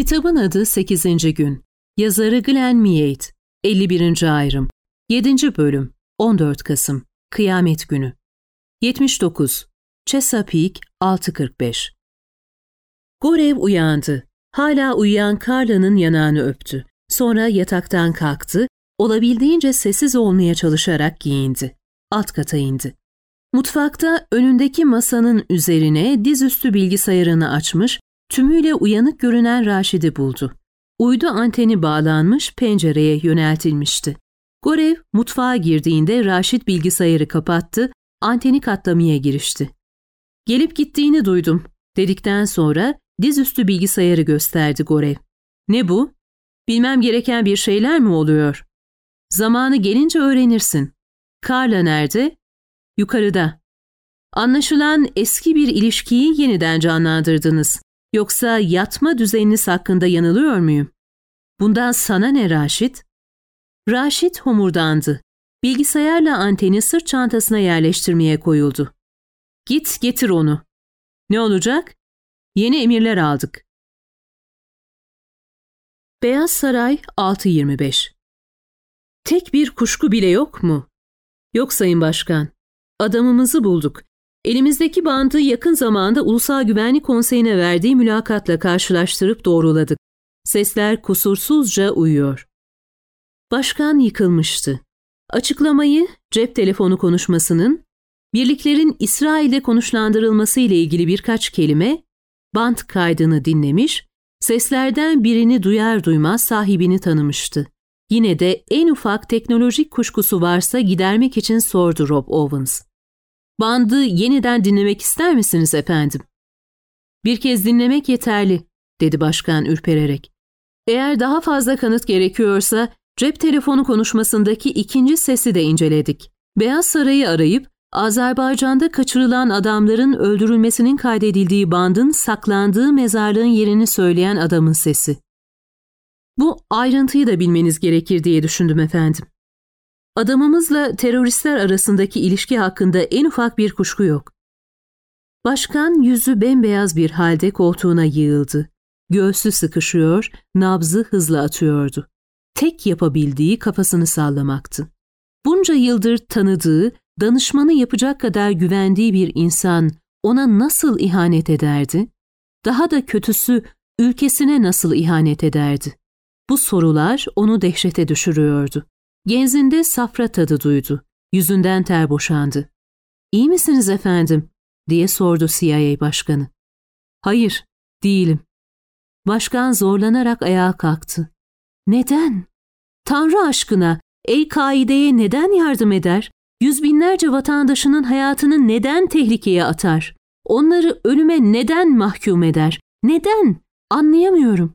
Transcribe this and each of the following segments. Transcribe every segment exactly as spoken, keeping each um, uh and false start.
Kitabın adı sekizinci Gün. Yazarı Glenn Meade. elli birinci Ayrım. yedinci Bölüm. on dört Kasım. Kıyamet Günü. yetmiş dokuz. Chesapeake altı kırk beş. Gorev uyandı. Hala uyuyan Carla'nın yanağını öptü. Sonra yataktan kalktı, olabildiğince sessiz olmaya çalışarak giyindi. Alt kata indi. Mutfakta önündeki masanın üzerine dizüstü bilgisayarını açmış, tümüyle uyanık görünen Raşid'i buldu. Uydu anteni bağlanmış, pencereye yöneltilmişti. Gorev mutfağa girdiğinde Raşid bilgisayarı kapattı, anteni katlamaya girişti. "Gelip gittiğini duydum," dedikten sonra dizüstü bilgisayarı gösterdi Gorev. "Ne bu? Bilmem gereken bir şeyler mi oluyor?" "Zamanı gelince öğrenirsin." "Carla nerede?" "Yukarıda." "Anlaşılan eski bir ilişkiyi yeniden canlandırdınız. Yoksa yatma düzeniniz hakkında yanılıyor muyum?" "Bundan sana ne Raşid?" Raşid homurdandı. Bilgisayarla anteni sırt çantasına yerleştirmeye koyuldu. "Git getir onu." "Ne olacak?" "Yeni emirler aldık." Beyaz Saray altı yirmi beş. "Tek bir kuşku bile yok mu?" "Yok Sayın Başkan. Adamımızı bulduk. Elimizdeki bandı yakın zamanda Ulusal Güvenlik Konseyi'ne verdiği mülakatla karşılaştırıp doğruladık. Sesler kusursuzca uyuyor." Başkan yıkılmıştı. Açıklamayı, cep telefonu konuşmasının, birliklerin İsrail'de konuşlandırılması ile ilgili birkaç kelime, band kaydını dinlemiş, seslerden birini duyar duymaz sahibini tanımıştı. Yine de en ufak teknolojik kuşkusu varsa gidermek için sordu Rob Owens. "Bandı yeniden dinlemek ister misiniz efendim?" "Bir kez dinlemek yeterli," dedi başkan ürpererek. "Eğer daha fazla kanıt gerekiyorsa cep telefonu konuşmasındaki ikinci sesi de inceledik. Beyaz Saray'ı arayıp Azerbaycan'da kaçırılan adamların öldürülmesinin kaydedildiği bandın saklandığı mezarlığın yerini söyleyen adamın sesi. Bu ayrıntıyı da bilmeniz gerekir diye düşündüm efendim. Adamımızla teröristler arasındaki ilişki hakkında en ufak bir kuşku yok." Başkan yüzü bembeyaz bir halde koltuğuna yığıldı. Göğsü sıkışıyor, nabzı hızla atıyordu. Tek yapabildiği kafasını sallamaktı. Bunca yıldır tanıdığı, danışmanı yapacak kadar güvendiği bir insan ona nasıl ihanet ederdi? Daha da kötüsü ülkesine nasıl ihanet ederdi? Bu sorular onu dehşete düşürüyordu. Genzinde safra tadı duydu. Yüzünden ter boşandı. "İyi misiniz efendim?" diye sordu C I A başkanı. "Hayır, değilim." Başkan zorlanarak ayağa kalktı. "Neden? Tanrı aşkına El-Kaide'ye neden yardım eder? Yüz binlerce vatandaşının hayatını neden tehlikeye atar? Onları ölüme neden mahkum eder? Neden? Anlayamıyorum."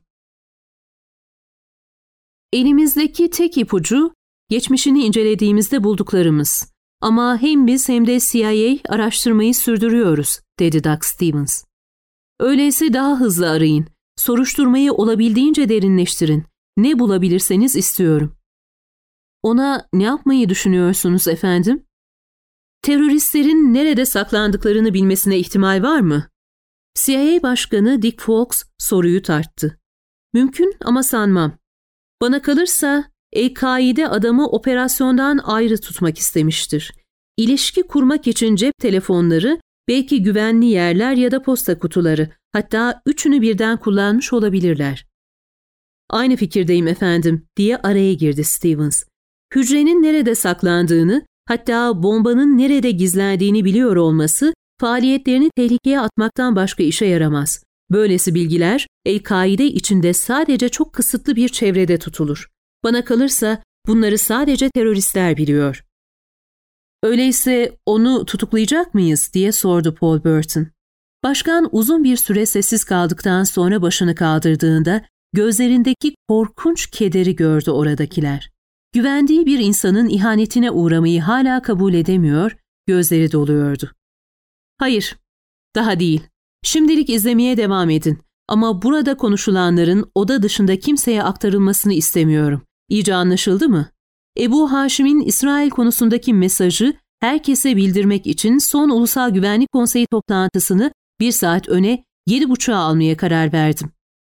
"Elimizdeki tek ipucu, geçmişini incelediğimizde bulduklarımız. Ama hem biz hem de C I A araştırmayı sürdürüyoruz," dedi Doug Stevens. "Öyleyse daha hızlı arayın. Soruşturmayı olabildiğince derinleştirin. Ne bulabilirseniz istiyorum." "Ona ne yapmayı düşünüyorsunuz efendim?" "Teröristlerin nerede saklandıklarını bilmesine ihtimal var mı?" C I A Başkanı Dick Fawkes soruyu tarttı. "Mümkün ama sanmam. Bana kalırsa El-Kaide adamı operasyondan ayrı tutmak istemiştir. İlişki kurmak için cep telefonları, belki güvenli yerler ya da posta kutuları, hatta üçünü birden kullanmış olabilirler." "Aynı fikirdeyim efendim," diye araya girdi Stevens. "Hücrenin nerede saklandığını, hatta bombanın nerede gizlendiğini biliyor olması, faaliyetlerini tehlikeye atmaktan başka işe yaramaz. Böylesi bilgiler El-Kaide içinde sadece çok kısıtlı bir çevrede tutulur. Bana kalırsa bunları sadece teröristler biliyor." "Öyleyse onu tutuklayacak mıyız?" diye sordu Paul Burton. Başkan uzun bir süre sessiz kaldıktan sonra başını kaldırdığında gözlerindeki korkunç kederi gördü oradakiler. Güvendiği bir insanın ihanetine uğramayı hala kabul edemiyor, gözleri doluyordu. "Hayır, daha değil. Şimdilik izlemeye devam edin. Ama burada konuşulanların oda dışında kimseye aktarılmasını istemiyorum. İyice anlaşıldı mı? Ebu Haşim'in İsrail konusundaki mesajı herkese bildirmek için son Ulusal Güvenlik Konseyi toplantısını bir saat öne yedi buçuğa almaya karar verdim."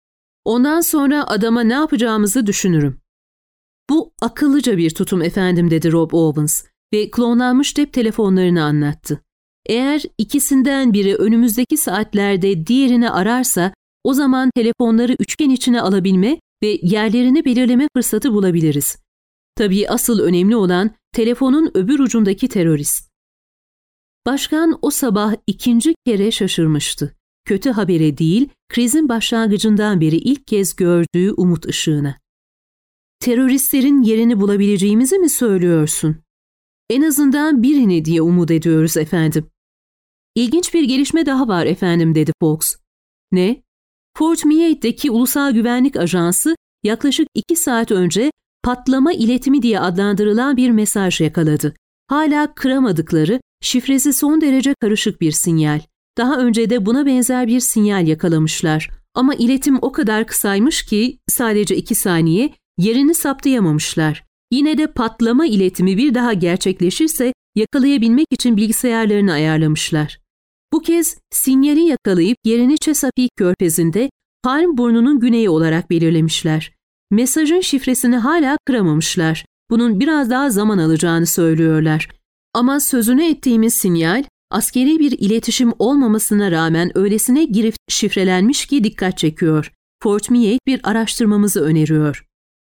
Ondan sonra adama ne yapacağımızı düşünürüm. Bu akıllıca bir tutum efendim, dedi Rob Owens ve klonlanmış cep telefonlarını anlattı. Eğer ikisinden biri önümüzdeki saatlerde diğerini ararsa o zaman telefonları üçgen içine alabilme ve yerlerini belirleme fırsatı bulabiliriz. Tabii asıl önemli olan telefonun öbür ucundaki terörist. Başkan o sabah ikinci kere şaşırmıştı. Kötü habere değil, krizin başlangıcından beri ilk kez gördüğü umut ışığına. Teröristlerin yerini bulabileceğimizi mi söylüyorsun? En azından birini diye umut ediyoruz efendim. İlginç bir gelişme daha var efendim, dedi Fox. Ne? Fort Meade'deki Ulusal Güvenlik Ajansı yaklaşık iki saat önce patlama iletimi diye adlandırılan bir mesaj yakaladı. Hala kıramadıkları, şifresi son derece karışık bir sinyal. Daha önce de buna benzer bir sinyal yakalamışlar. Ama iletim o kadar kısaymış ki sadece iki saniye yerini saptayamamışlar. Yine de patlama iletimi bir daha gerçekleşirse yakalayabilmek için bilgisayarlarını ayarlamışlar. Bu kez sinyali yakalayıp yerini Chesapeake Körfezi'nde Palm Burnu'nun güneyi olarak belirlemişler. Mesajın şifresini hala kıramamışlar. Bunun biraz daha zaman alacağını söylüyorlar. Ama sözünü ettiğimiz sinyal, askeri bir iletişim olmamasına rağmen öylesine girift şifrelenmiş ki dikkat çekiyor. Fort Meade bir araştırmamızı öneriyor.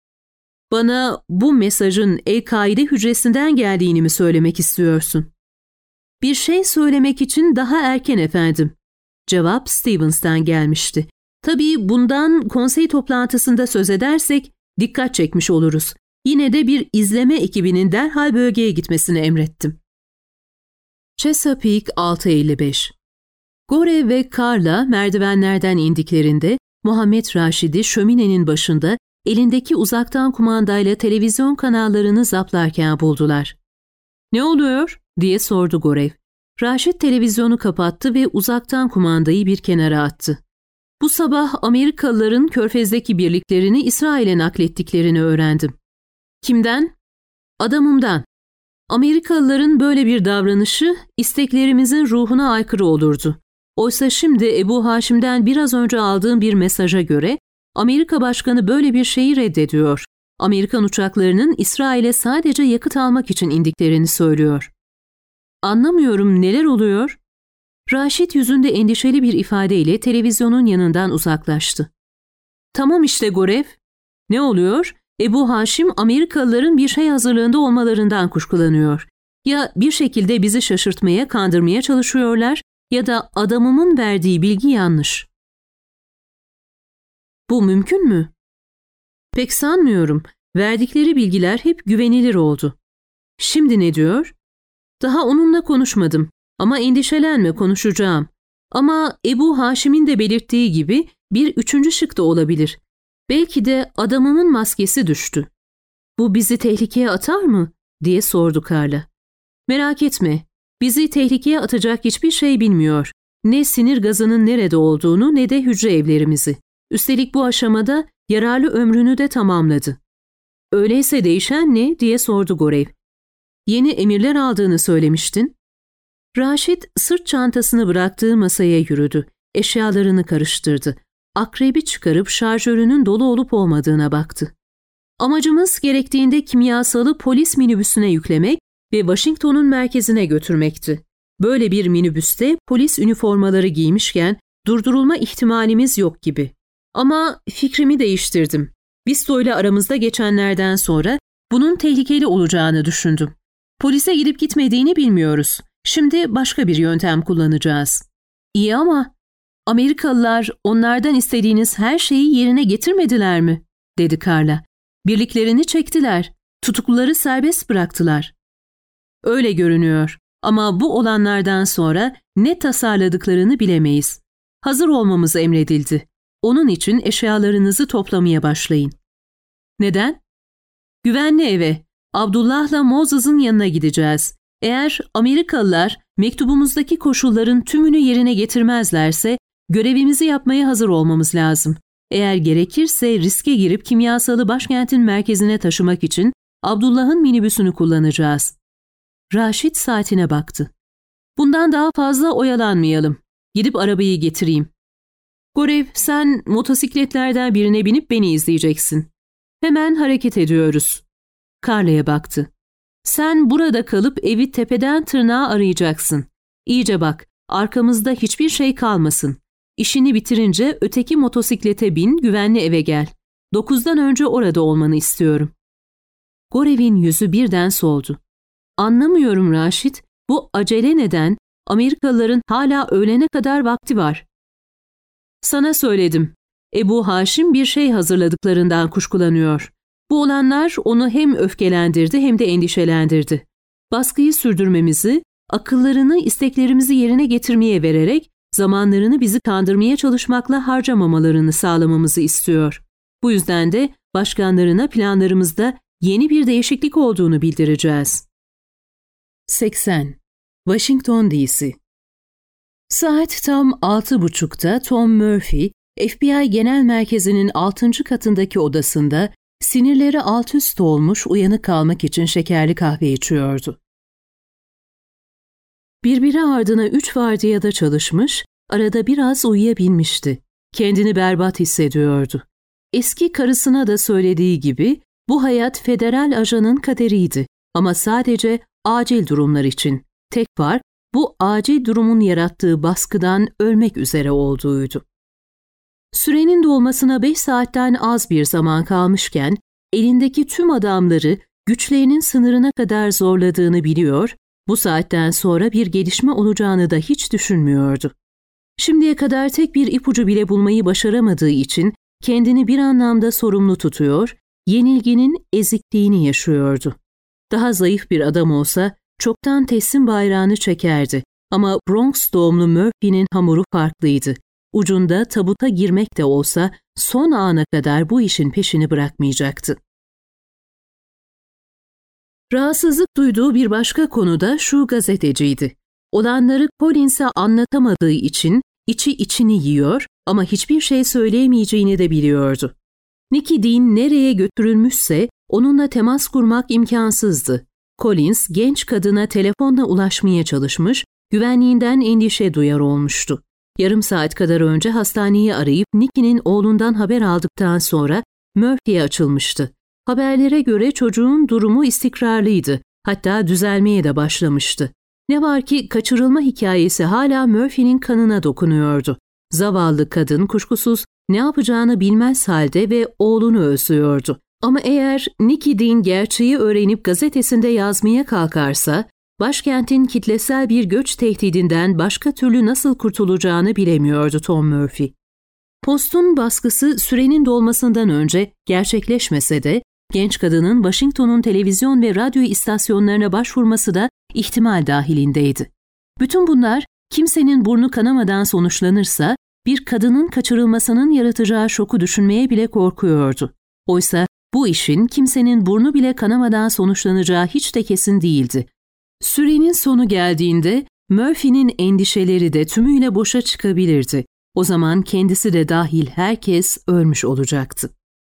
Bana bu mesajın El-Kaide hücresinden geldiğini mi söylemek istiyorsun? Bir şey söylemek için daha erken efendim. Cevap Stevens'ten gelmişti. Tabii bundan konsey toplantısında söz edersek dikkat çekmiş oluruz. Yine de bir izleme ekibinin derhal bölgeye gitmesini emrettim. Chesapeake altı elli beş. Gore ve Carla merdivenlerden indiklerinde Muhammed Raşid'i şöminenin başında elindeki uzaktan kumandayla televizyon kanallarını zaplarken buldular. "Ne oluyor?" diye sordu Gorev. Raşid televizyonu kapattı ve uzaktan kumandayı bir kenara attı. "Bu sabah Amerikalıların Körfez'deki birliklerini İsrail'e naklettiklerini öğrendim." "Kimden?" "Adamımdan. Amerikalıların böyle bir davranışı isteklerimizin ruhuna aykırı olurdu. Oysa şimdi Ebu Haşim'den biraz önce aldığım bir mesaja göre Amerika Başkanı böyle bir şeyi reddediyor. Amerikan uçaklarının İsrail'e sadece yakıt almak için indiklerini söylüyor." "Anlamıyorum, neler oluyor?" Raşit yüzünde endişeli bir ifadeyle televizyonun yanından uzaklaştı. "Tamam işte Gorev. Ne oluyor? Ebu Haşim Amerikalıların bir şey hazırlığında olmalarından kuşkulanıyor. Ya bir şekilde bizi şaşırtmaya, kandırmaya çalışıyorlar ya da adamımın verdiği bilgi yanlış." "Bu mümkün mü?" "Pek sanmıyorum. Verdikleri bilgiler hep güvenilir oldu." "Şimdi ne diyor?" "Daha onunla konuşmadım. Ama endişelenme, konuşacağım. Ama Ebu Haşim'in de belirttiği gibi bir üçüncü şık da olabilir. Belki de adamımın maskesi düştü." "Bu bizi tehlikeye atar mı?" diye sordu Carla. "Merak etme. Bizi tehlikeye atacak hiçbir şey bilmiyor. Ne sinir gazının nerede olduğunu ne de hücre evlerimizi. Üstelik bu aşamada yararlı ömrünü de tamamladı." "Öyleyse değişen ne?" diye sordu Gorev. "Yeni emirler aldığını söylemiştin." Raşit sırt çantasını bıraktığı masaya yürüdü. Eşyalarını karıştırdı. Akrebi çıkarıp şarjörünün dolu olup olmadığına baktı. "Amacımız gerektiğinde kimyasalı polis minibüsüne yüklemek ve Washington'un merkezine götürmekti. Böyle bir minibüste polis üniformaları giymişken durdurulma ihtimalimiz yok gibi. Ama fikrimi değiştirdim. Bisto ile aramızda geçenlerden sonra bunun tehlikeli olacağını düşündüm. Polise gidip gitmediğini bilmiyoruz. Şimdi başka bir yöntem kullanacağız." "İyi ama Amerikalılar onlardan istediğiniz her şeyi yerine getirmediler mi?" dedi Carla. "Birliklerini çektiler. Tutukluları serbest bıraktılar." "Öyle görünüyor. Ama bu olanlardan sonra ne tasarladıklarını bilemeyiz. Hazır olmamız emredildi. Onun için eşyalarınızı toplamaya başlayın." "Neden?" "Güvenli eve. Abdullah'la Moses'ın yanına gideceğiz. Eğer Amerikalılar mektubumuzdaki koşulların tümünü yerine getirmezlerse görevimizi yapmaya hazır olmamız lazım. Eğer gerekirse riske girip kimyasalı başkentin merkezine taşımak için Abdullah'ın minibüsünü kullanacağız." Raşit saatine baktı. "Bundan daha fazla oyalanmayalım. Gidip arabayı getireyim." Gorev, sen motosikletlerden birine binip beni izleyeceksin. Hemen hareket ediyoruz. Carla'ya baktı. Sen burada kalıp evi tepeden tırnağa arayacaksın. İyice bak, arkamızda hiçbir şey kalmasın. İşini bitirince öteki motosiklete bin, güvenli eve gel. Dokuzdan önce orada olmanı istiyorum. Gorev'in yüzü birden soldu. Anlamıyorum Raşit, bu acele neden? Amerikalıların hala öğlene kadar vakti var. Sana söyledim. Ebu Haşim bir şey hazırladıklarından kuşkulanıyor. Bu olanlar onu hem öfkelendirdi hem de endişelendirdi. Baskıyı sürdürmemizi, akıllarını isteklerimizi yerine getirmeye vererek zamanlarını bizi kandırmaya çalışmakla harcamamalarını sağlamamızı istiyor. Bu yüzden de başkanlarına planlarımızda yeni bir değişiklik olduğunu bildireceğiz. seksen. Washington D C. Saat tam altı buçukta Tom Murphy, F B I Genel Merkezi'nin altıncı katındaki odasında sinirleri alt üst olmuş uyanık kalmak için şekerli kahve içiyordu. Birbiri ardına üç vardiyada çalışmış, arada biraz uyuyabilmişti. Kendini berbat hissediyordu. Eski karısına da söylediği gibi bu hayat federal ajanın kaderiydi ama sadece acil durumlar için. Tek fark bu acil durumun yarattığı baskıdan ölmek üzere olduğuydu. Sürenin dolmasına beş saatten az bir zaman kalmışken elindeki tüm adamları güçlerinin sınırına kadar zorladığını biliyor, bu saatten sonra bir gelişme olacağını da hiç düşünmüyordu. Şimdiye kadar tek bir ipucu bile bulmayı başaramadığı için kendini bir anlamda sorumlu tutuyor, yenilginin ezikliğini yaşıyordu. Daha zayıf bir adam olsa çoktan teslim bayrağını çekerdi ama Bronx doğumlu Murphy'nin hamuru farklıydı. Ucunda tabuta girmek de olsa son ana kadar bu işin peşini bırakmayacaktı. Rahatsızlık duyduğu bir başka konu da şu gazeteciydi. Olanları Collins'e anlatamadığı için içi içini yiyor ama hiçbir şey söyleyemeyeceğini de biliyordu. Nicky Dean nereye götürülmüşse onunla temas kurmak imkansızdı. Collins genç kadına telefonla ulaşmaya çalışmış, güvenliğinden endişe duyar olmuştu. Yarım saat kadar önce hastaneyi arayıp Nicky'nin oğlundan haber aldıktan sonra Murphy'ye açılmıştı. Haberlere göre çocuğun durumu istikrarlıydı, hatta düzelmeye de başlamıştı. Ne var ki kaçırılma hikayesi hala Murphy'nin kanına dokunuyordu. Zavallı kadın kuşkusuz ne yapacağını bilmez halde ve oğlunu özlüyordu. Ama eğer Nicky Dean gerçeği öğrenip gazetesinde yazmaya kalkarsa, başkentin kitlesel bir göç tehdidinden başka türlü nasıl kurtulacağını bilemiyordu Tom Murphy. Post'un baskısı sürenin dolmasından önce gerçekleşmese de, genç kadının Washington'un televizyon ve radyo istasyonlarına başvurması da ihtimal dahilindeydi. Bütün bunlar kimsenin burnu kanamadan sonuçlanırsa, bir kadının kaçırılmasının yaratacağı şoku düşünmeye bile korkuyordu. Oysa bu işin kimsenin burnu bile kanamadan sonuçlanacağı hiç de kesin değildi. Sürenin sonu geldiğinde Murphy'nin endişeleri de tümüyle boşa çıkabilirdi. O zaman kendisi de dahil herkes ölmüş olacaktı.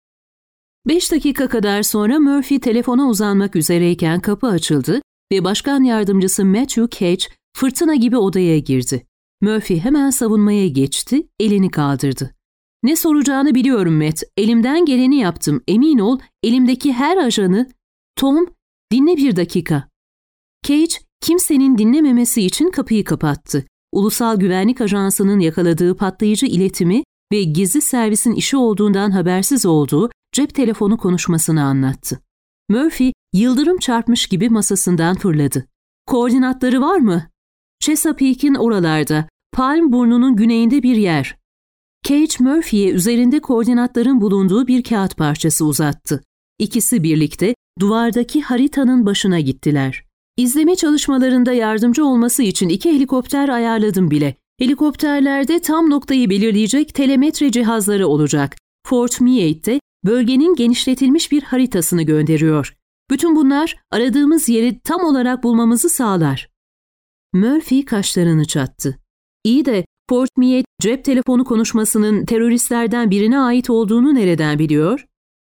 Beş dakika kadar sonra Murphy telefona uzanmak üzereyken kapı açıldı ve başkan yardımcısı Matthew Cage fırtına gibi odaya girdi. Murphy hemen savunmaya geçti, elini kaldırdı. "Ne soracağını biliyorum Matt, elimden geleni yaptım, emin ol, elimdeki her ajanı..." "Tom, dinle bir dakika." Cage, kimsenin dinlememesi için kapıyı kapattı. Ulusal Güvenlik Ajansı'nın yakaladığı patlayıcı iletimi ve gizli servisin işi olduğundan habersiz olduğu cep telefonu konuşmasını anlattı. Murphy, yıldırım çarpmış gibi masasından fırladı. "Koordinatları var mı?" "Chesapeake'in oralarda, Palm burnunun güneyinde bir yer." Cage, Murphy'ye üzerinde koordinatların bulunduğu bir kağıt parçası uzattı. İkisi birlikte duvardaki haritanın başına gittiler. "İzleme çalışmalarında yardımcı olması için iki helikopter ayarladım bile. Helikopterlerde tam noktayı belirleyecek telemetre cihazları olacak. Fort Meade'de bölgenin genişletilmiş bir haritasını gönderiyor. Bütün bunlar aradığımız yeri tam olarak bulmamızı sağlar." Murphy kaşlarını çattı. "İyi de Fort Meade cep telefonu konuşmasının teröristlerden birine ait olduğunu nereden biliyor?"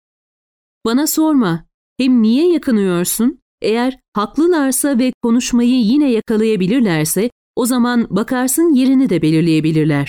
"Bana sorma. Hem niye yakınıyorsun? Eğer haklılarsa ve konuşmayı yine yakalayabilirlerse o zaman bakarsın yerini de belirleyebilirler."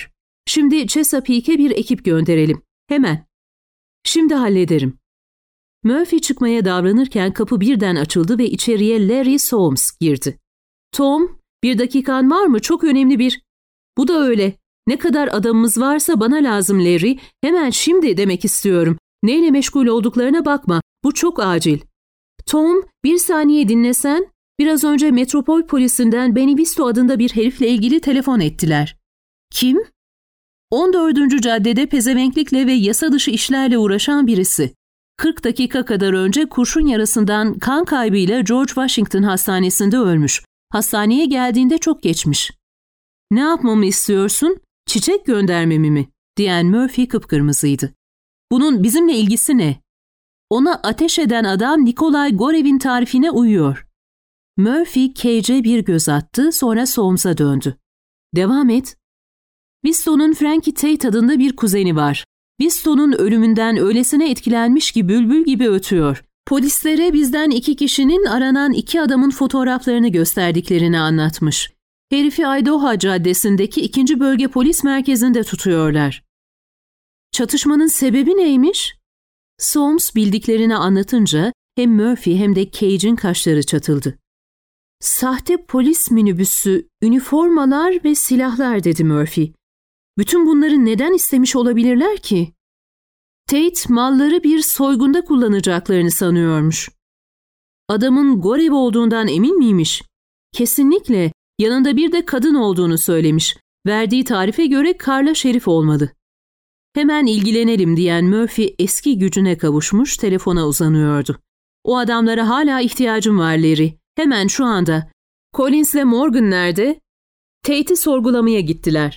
Şimdi Chesapeake'e bir ekip gönderelim. Hemen. Şimdi hallederim. Murphy çıkmaya davranırken kapı birden açıldı ve içeriye Larry Soames girdi. Tom, bir dakikan var mı? Çok önemli bir... Bu da öyle. Ne kadar adamımız varsa bana lazım Larry. Hemen şimdi demek istiyorum. Neyle meşgul olduklarına bakma. Bu çok acil. Tom, bir saniye dinlesen. Biraz önce Metropol polisinden Benny Visto adında bir herifle ilgili telefon ettiler. Kim? on dördüncü caddede pezevenklikle ve yasa dışı işlerle uğraşan birisi. kırk dakika kadar önce kurşun yarasından kan kaybıyla George Washington Hastanesi'nde ölmüş. Hastaneye geldiğinde çok geçmiş. Ne yapmamı istiyorsun? Çiçek göndermemi mi? Diyen Murphy kıpkırmızıydı. Bunun bizimle ilgisi ne? Ona ateş eden adam Nikolay Gorev'in tarifine uyuyor. Murphy Cage'e bir göz attı, sonra Soames'a döndü. Devam et. Visto'nun Frankie Tate adında bir kuzeni var. Visto'nun ölümünden öylesine etkilenmiş ki bülbül gibi ötüyor. Polislere bizden iki kişinin aranan iki adamın fotoğraflarını gösterdiklerini anlatmış. Herifi Idaho Caddesi'ndeki ikinci bölge polis merkezinde tutuyorlar. Çatışmanın sebebi neymiş? Soames bildiklerini anlatınca hem Murphy hem de Cage'in kaşları çatıldı. Sahte polis minibüsü, üniformalar ve silahlar dedi Murphy. Bütün bunları neden istemiş olabilirler ki? Tate malları bir soygunda kullanacaklarını sanıyormuş. Adamın Gorev olduğundan emin miymiş? Kesinlikle. Yanında bir de kadın olduğunu söylemiş. Verdiği tarife göre Carla Şerif olmalı. Hemen ilgilenelim diyen Murphy eski gücüne kavuşmuş, telefona uzanıyordu. O adamlara hala ihtiyacım var Larry. Hemen şu anda. Collins'le Morgan nerede? Tate'i sorgulamaya gittiler.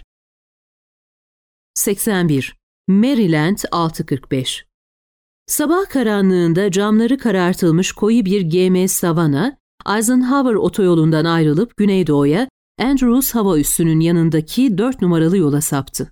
seksen bir. Maryland altı kırk beş. Sabah karanlığında camları karartılmış koyu bir G M Savannah, Eisenhower otoyolundan ayrılıp güneydoğuya Andrews hava üssünün yanındaki dört numaralı yola saptı.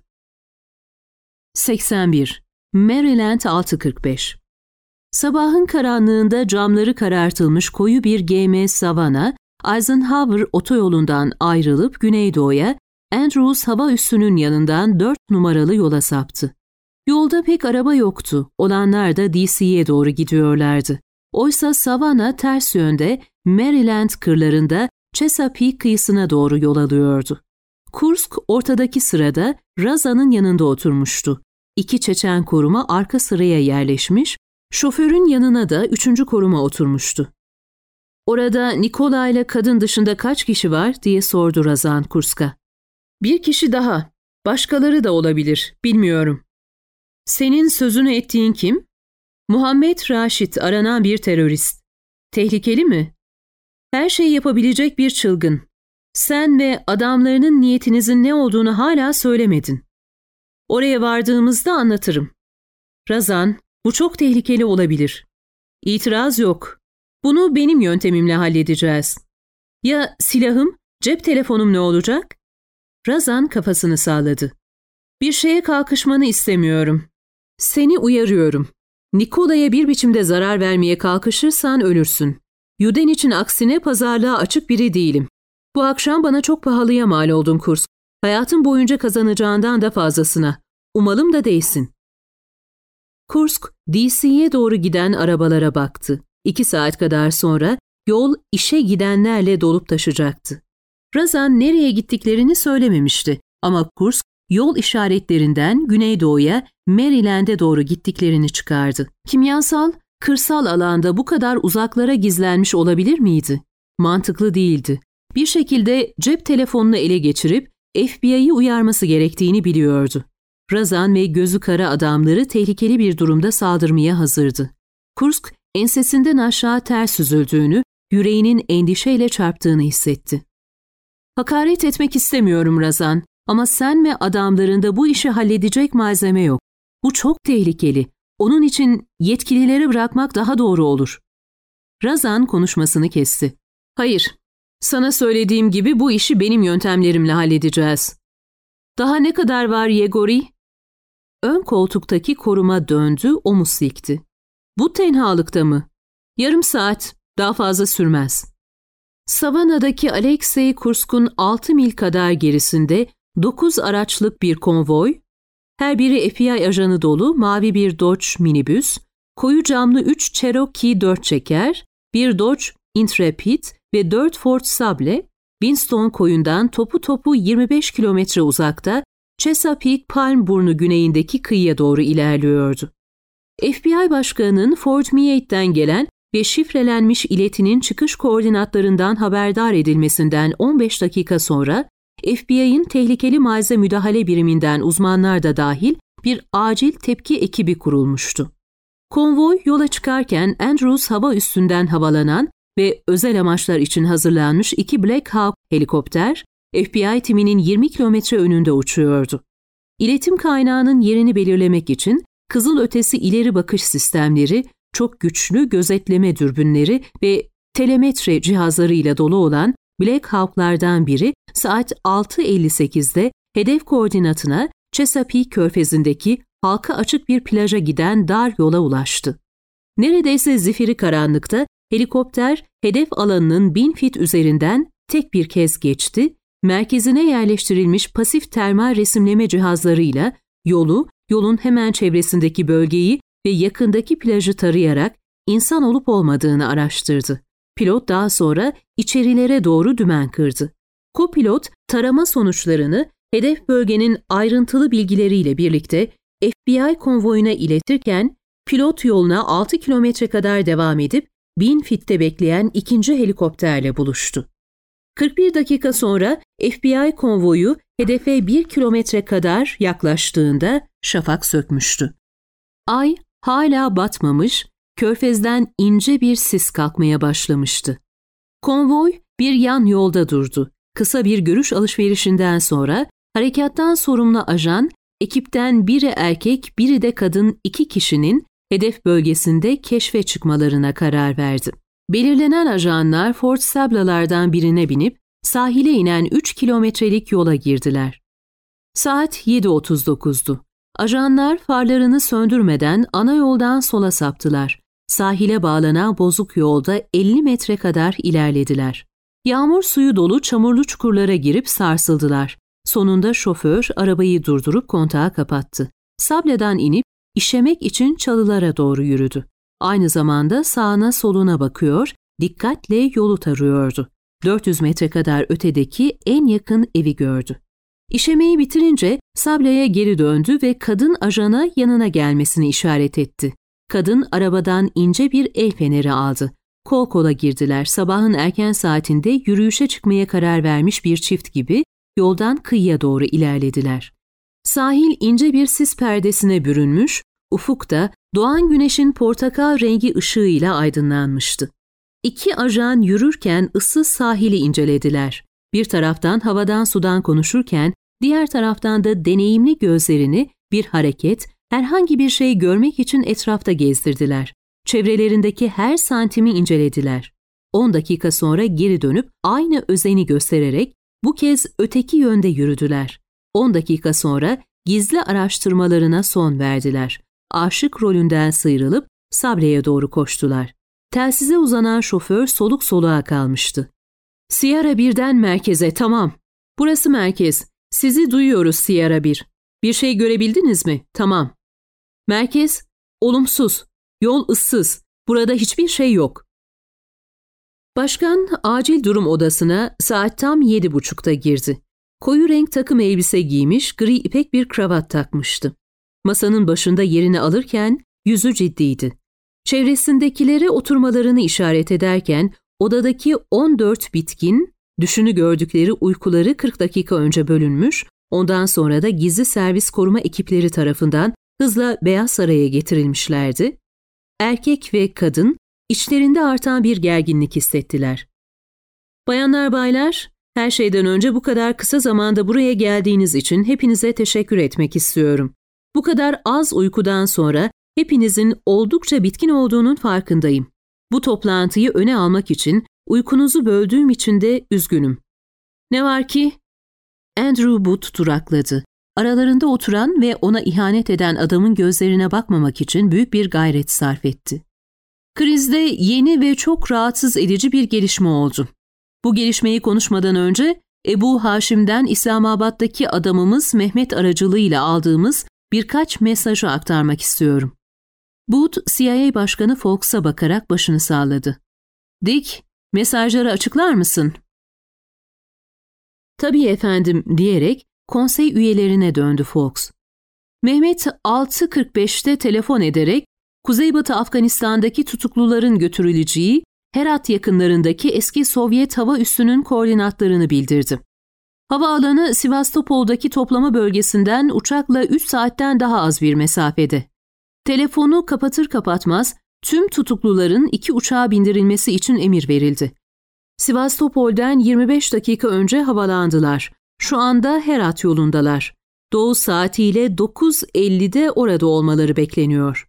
seksen bir. Maryland altı kırk beş. Sabahın karanlığında camları karartılmış koyu bir G M Savannah, Eisenhower otoyolundan ayrılıp güneydoğuya Andrews hava üssünün yanından dört numaralı yola saptı. Yolda pek araba yoktu, olanlar da D C'ye doğru gidiyorlardı. Oysa Savannah ters yönde Maryland kırlarında Chesapeake kıyısına doğru yol alıyordu. Kursk ortadaki sırada Razan'ın yanında oturmuştu. İki Çeçen koruma arka sıraya yerleşmiş, şoförün yanına da üçüncü koruma oturmuştu. Orada Nikolay'la kadın dışında kaç kişi var diye sordu Razan Kursk'a. Bir kişi daha, başkaları da olabilir, bilmiyorum. Senin sözünü ettiğin kim? Muhammed Raşit, aranan bir terörist. Tehlikeli mi? Her şeyi yapabilecek bir çılgın. Sen ve adamlarının niyetinizin ne olduğunu hala söylemedin. Oraya vardığımızda anlatırım. Razan, bu çok tehlikeli olabilir. İtiraz yok. Bunu benim yöntemimle halledeceğiz. Ya silahım, cep telefonum ne olacak? Razan kafasını salladı. Bir şeye kalkışmanı istemiyorum. Seni uyarıyorum. Nikolay'a bir biçimde zarar vermeye kalkışırsan ölürsün. Yuden için aksine pazarlığa açık biri değilim. Bu akşam bana çok pahalıya mal oldun Kursk. Hayatın boyunca kazanacağından da fazlasına. Umalım da değilsin. Kursk, D C'ye doğru giden arabalara baktı. İki saat kadar sonra yol işe gidenlerle dolup taşacaktı. Razan nereye gittiklerini söylememişti ama Kursk, yol işaretlerinden güneydoğuya Maryland'e doğru gittiklerini çıkardı. Kimyasal, kırsal alanda bu kadar uzaklara gizlenmiş olabilir miydi? Mantıklı değildi. Bir şekilde cep telefonunu ele geçirip F B I'yi uyarması gerektiğini biliyordu. Razan ve gözü kara adamları tehlikeli bir durumda saldırmaya hazırdı. Kursk, ensesinden aşağı ters süzüldüğünü, yüreğinin endişeyle çarptığını hissetti. Hakaret etmek istemiyorum Razan, ama sen ve adamlarında bu işi halledecek malzeme yok. Bu çok tehlikeli. Onun için yetkililere bırakmak daha doğru olur. Razan konuşmasını kesti. Hayır, sana söylediğim gibi bu işi benim yöntemlerimle halledeceğiz. Daha ne kadar var Yegori? Ön koltuktaki koruma döndü, omuz silkti. Bu tenhalıkta mı? Yarım saat, daha fazla sürmez. Savannah'daki Alexey Kursk'un altı mil kadar gerisinde dokuz araçlık bir konvoy, her biri F B I ajanı dolu mavi bir Dodge minibüs, koyu camlı üç Cherokee dört çeker, bir Dodge Intrepid ve dört Ford Sable, Winston koyundan topu topu yirmi beş kilometre uzakta Chesapeake Palm Burnu güneyindeki kıyıya doğru ilerliyordu. F B I başkanının Fort Meade'den gelen ve şifrelenmiş iletinin çıkış koordinatlarından haberdar edilmesinden on beş dakika sonra F B I'nin tehlikeli malzeme müdahale biriminden uzmanlar da dahil bir acil tepki ekibi kurulmuştu. Konvoy yola çıkarken Andrews hava üstünden havalanan ve özel amaçlar için hazırlanmış iki Black Hawk helikopter, F B I timinin yirmi kilometre önünde uçuyordu. İletim kaynağının yerini belirlemek için kızılötesi ileri bakış sistemleri, çok güçlü gözetleme dürbünleri ve telemetre cihazlarıyla dolu olan Black Hawk'lardan biri saat altı elli sekizde hedef koordinatına Chesapeake Körfezi'ndeki halka açık bir plaja giden dar yola ulaştı. Neredeyse zifiri karanlıkta helikopter hedef alanının bin fit üzerinden tek bir kez geçti, merkezine yerleştirilmiş pasif termal resimleme cihazlarıyla yolu, yolun hemen çevresindeki bölgeyi ve yakındaki plajı tarayarak insan olup olmadığını araştırdı. Pilot daha sonra içerilere doğru dümen kırdı. Kopilot tarama sonuçlarını hedef bölgenin ayrıntılı bilgileriyle birlikte F B I konvoyuna iletirken pilot yoluna altı kilometre kadar devam edip bin fitte bekleyen ikinci helikopterle buluştu. kırk bir dakika sonra F B I konvoyu hedefe bir kilometre kadar yaklaştığında şafak sökmüştü. Ay hala batmamış, körfezden ince bir sis kalkmaya başlamıştı. Konvoy bir yan yolda durdu. Kısa bir görüş alışverişinden sonra harekattan sorumlu ajan, ekipten biri erkek, biri de kadın iki kişinin hedef bölgesinde keşfe çıkmalarına karar verdi. Belirlenen ajanlar Ford Sable'lardan birine binip sahile inen üç kilometrelik yola girdiler. Saat yedi otuz dokuzdu. Ajanlar farlarını söndürmeden ana yoldan sola saptılar. Sahile bağlanan bozuk yolda elli metre kadar ilerlediler. Yağmur suyu dolu çamurlu çukurlara girip sarsıldılar. Sonunda şoför arabayı durdurup kontağı kapattı. Sable'den inip işemek için çalılara doğru yürüdü. Aynı zamanda sağına soluna bakıyor, dikkatle yolu tarıyordu. dört yüz metre kadar ötedeki en yakın evi gördü. İşemeyi bitirince Sable'ye geri döndü ve kadın ajana yanına gelmesini işaret etti. Kadın arabadan ince bir el feneri aldı. Kol kola girdiler. Sabahın erken saatinde yürüyüşe çıkmaya karar vermiş bir çift gibi yoldan kıyıya doğru ilerlediler. Sahil ince bir sis perdesine bürünmüş, ufukta doğan güneşin portakal rengi ışığıyla aydınlanmıştı. İki ajan yürürken ıssız sahili incelediler. Bir taraftan havadan sudan konuşurken, diğer taraftan da deneyimli gözlerini bir hareket, herhangi bir şey görmek için etrafta gezdirdiler. Çevrelerindeki her santimi incelediler. On dakika sonra geri dönüp aynı özeni göstererek bu kez öteki yönde yürüdüler. On dakika sonra gizli araştırmalarına son verdiler. Aşık rolünden sıyrılıp Sable'ye doğru koştular. Telsize uzanan şoför soluk soluğa kalmıştı. Sierra birden merkeze, tamam. Burası merkez. Sizi duyuyoruz Sierra bir. Bir şey görebildiniz mi? Tamam. Merkez, olumsuz. Yol ıssız. Burada hiçbir şey yok. Başkan acil durum odasına saat tam yedi buçukta girdi. Koyu renk takım elbise giymiş, gri ipek bir kravat takmıştı. Masanın başında yerini alırken yüzü ciddiydi. Çevresindekilere oturmalarını işaret ederken odadaki on dört bitkin, düşünü gördükleri uykuları kırk dakika önce bölünmüş, ondan sonra da gizli servis koruma ekipleri tarafından hızla Beyaz Saray'a getirilmişlerdi. Erkek ve kadın içlerinde artan bir gerginlik hissettiler. Bayanlar baylar, her şeyden önce bu kadar kısa zamanda buraya geldiğiniz için hepinize teşekkür etmek istiyorum. Bu kadar az uykudan sonra hepinizin oldukça bitkin olduğunun farkındayım. Bu toplantıyı öne almak için uykunuzu böldüğüm için de üzgünüm. Ne var ki? Andrew Booth durakladı. Aralarında oturan ve ona ihanet eden adamın gözlerine bakmamak için büyük bir gayret sarf etti. Krizde yeni ve çok rahatsız edici bir gelişme oldu. Bu gelişmeyi konuşmadan önce Ebu Haşim'den İslamabad'daki adamımız Mehmet aracılığıyla aldığımız birkaç mesajı aktarmak istiyorum. Booth, C I A Başkanı Fawkes'a bakarak başını salladı. Dick, mesajları açıklar mısın? Tabii efendim diyerek konsey üyelerine döndü Fawkes. Mehmet altı kırk beşte telefon ederek Kuzeybatı Afganistan'daki tutukluların götürüleceği Herat yakınlarındaki eski Sovyet hava üssünün koordinatlarını bildirdi. Havaalanı Sivastopol'daki toplama bölgesinden uçakla üç saatten daha az bir mesafede. Telefonu kapatır kapatmaz tüm tutukluların iki uçağa bindirilmesi için emir verildi. Sivastopol'den yirmi beş dakika önce havalandılar. Şu anda Herat yolundalar. Doğu saatiyle dokuz ellide orada olmaları bekleniyor.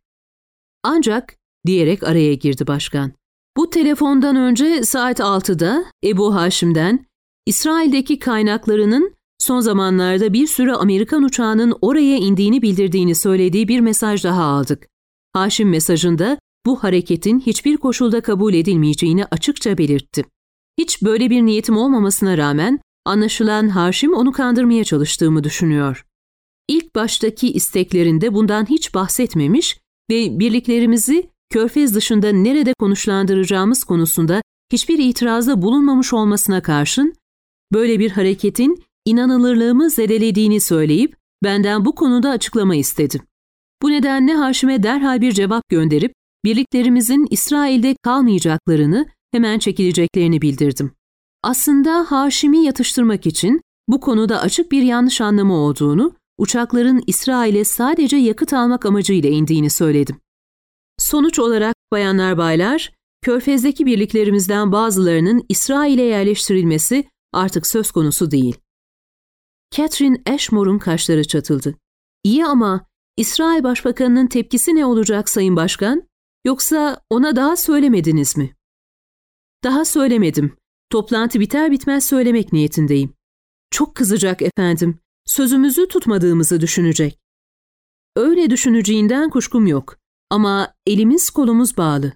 Ancak diyerek araya girdi başkan. Bu telefondan önce saat altıda Ebu Haşim'den İsrail'deki kaynaklarının son zamanlarda bir sürü Amerikan uçağının oraya indiğini bildirdiğini söylediği bir mesaj daha aldık. Haşim mesajında bu hareketin hiçbir koşulda kabul edilmeyeceğini açıkça belirtti. Hiç böyle bir niyetim olmamasına rağmen anlaşılan Haşim onu kandırmaya çalıştığımı düşünüyor. İlk baştaki isteklerinde bundan hiç bahsetmemiş ve birliklerimizi Körfez dışında nerede konuşlandıracağımız konusunda hiçbir itirazda bulunmamış olmasına karşın böyle bir hareketin inanılırlığımı zedelediğini söyleyip benden bu konuda açıklama istedi. Bu nedenle Haşim'e derhal bir cevap gönderip birliklerimizin İsrail'de kalmayacaklarını, hemen çekileceklerini bildirdim. Aslında Haşim'i yatıştırmak için bu konuda açık bir yanlış anlamı olduğunu, uçakların İsrail'e sadece yakıt almak amacıyla indiğini söyledim. Sonuç olarak bayanlar baylar, Körfez'deki birliklerimizden bazılarının İsrail'e yerleştirilmesi artık söz konusu değil. Catherine Ashmore'un kaşları çatıldı. İyi ama İsrail Başbakanı'nın tepkisi ne olacak Sayın Başkan? Yoksa ona daha söylemediniz mi? Daha söylemedim. Toplantı biter bitmez söylemek niyetindeyim. Çok kızacak efendim. Sözümüzü tutmadığımızı düşünecek. Öyle düşüneceğinden kuşkum yok. Ama elimiz kolumuz bağlı.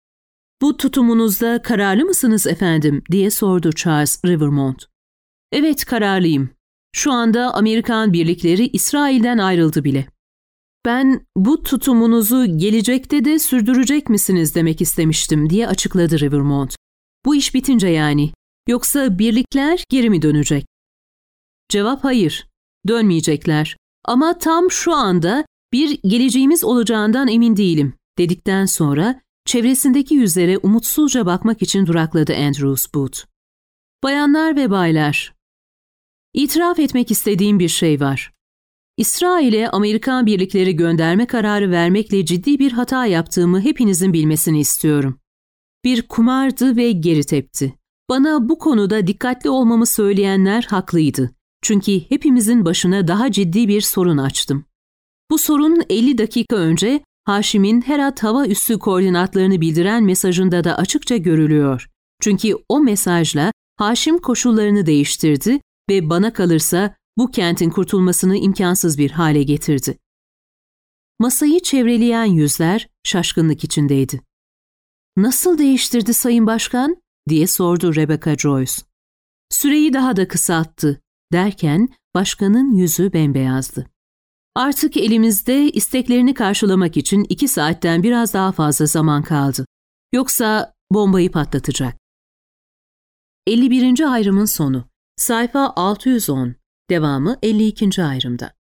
Bu tutumunuzda kararlı mısınız efendim diye sordu Charles Rivermont. Evet, kararlıyım. Şu anda Amerikan birlikleri İsrail'den ayrıldı bile. Ben bu tutumunuzu gelecekte de sürdürecek misiniz demek istemiştim diye açıkladı Rivermont. Bu iş bitince yani. Yoksa birlikler geri mi dönecek? Cevap hayır. Dönmeyecekler. Ama tam şu anda bir geleceğimiz olacağından emin değilim dedikten sonra çevresindeki yüzlere umutsuzca bakmak için durakladı Andrews Booth. Bayanlar ve baylar, itiraf etmek istediğim bir şey var. İsrail'e Amerikan birlikleri gönderme kararı vermekle ciddi bir hata yaptığımı hepinizin bilmesini istiyorum. Bir kumardı ve geri tepti. Bana bu konuda dikkatli olmamı söyleyenler haklıydı. Çünkü hepimizin başına daha ciddi bir sorun açtım. Bu sorun elli dakika önce Haşim'in Herat hava üssü koordinatlarını bildiren mesajında da açıkça görülüyor. Çünkü o mesajla Haşim koşullarını değiştirdi ve bana kalırsa bu kentin kurtulmasını imkansız bir hale getirdi. Masayı çevreleyen yüzler şaşkınlık içindeydi. "Nasıl değiştirdi Sayın Başkan?" diye sordu Rebecca Joyce. "Süreyi daha da kısalttı." derken başkanın yüzü bembeyazdı. "Artık elimizde isteklerini karşılamak için iki saatten biraz daha fazla zaman kaldı. Yoksa bombayı patlatacak." elli birinci ayrımın sonu. Sayfa altı yüz on. Devamı elli ikinci ayrımda.